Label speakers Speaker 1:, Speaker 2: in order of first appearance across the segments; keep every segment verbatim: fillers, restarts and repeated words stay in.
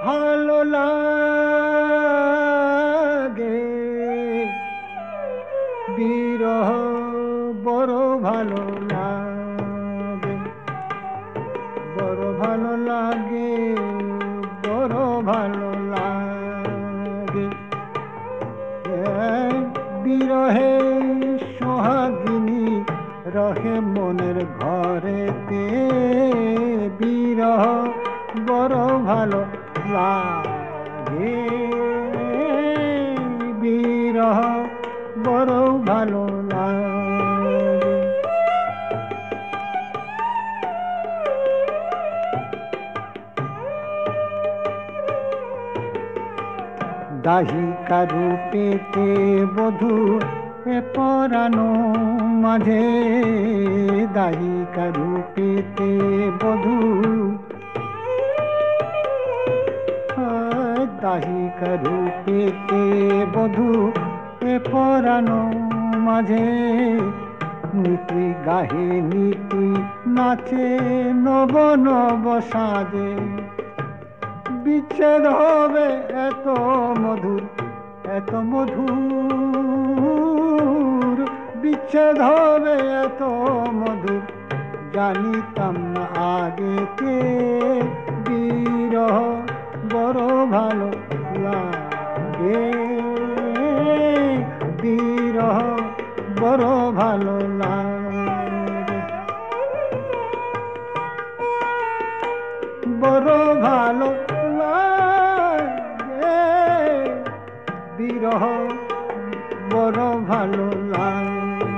Speaker 1: ভালো লাগে বিরহ বড় ভালো লাগে, বড় ভালো লাগে, বড় ভালো লাগে। বিরহে সোহাগিনী রহে মনের ঘরেতে, বিরহ বড় ভালো লাগে, বিরহ বড় ভালো লাগে। দাহিকা রূপেতে বধূ এ পরানো মাঝে, দাহিকা রূপেতে বধূ, দাহিকা রূপেতে বধূ এ পরানো মাঝে, নীতি গাহে নীতি নাচে নব নব সাজে। বিচ্ছেদ হবে এত মধুর, এত মধুর, বিচ্ছেদ হবে এত মধুর, জানিতাম না আগেতে। বিরহ বড় ভালো লাগে, বিরহ বড় ভালো লাগে, বড় ভালো লাগে, বিরহ বড় ভালো লাগে।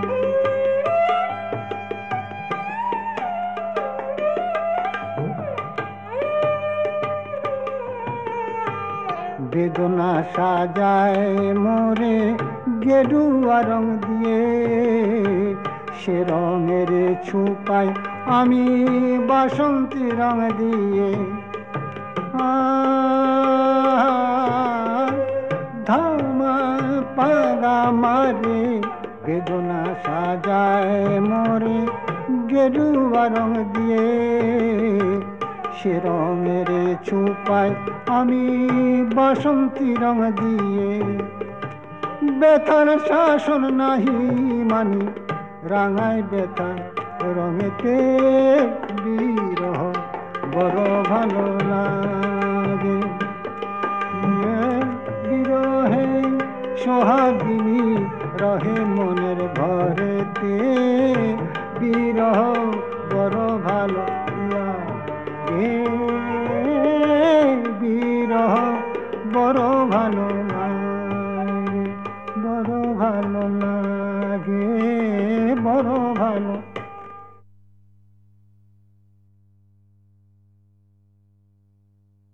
Speaker 1: বেদনা সাজায় মোরে গেরুয়া রং দিয়ে, সে রঙের ছুপাই আমি বাসন্তী রং দিয়ে। ধামা পাগা মারে বেদনা সাজায় মোরে গেরুয়া রং দিয়ে, সে রঙের ছুপাই আমি বাসন্তী রং দিয়ে। ব্যথার শাসন নাহি মানি রাঙায় ব্যথা রঙেতে, বিরহ বড় ভালো লাগে। বিরহে সোহাগিনী রহে মনের ঘরেতে, বিরহ বড় ভালো লাগে, বিরহ বড় ভালো লাগে, বড় ভালো লাগে।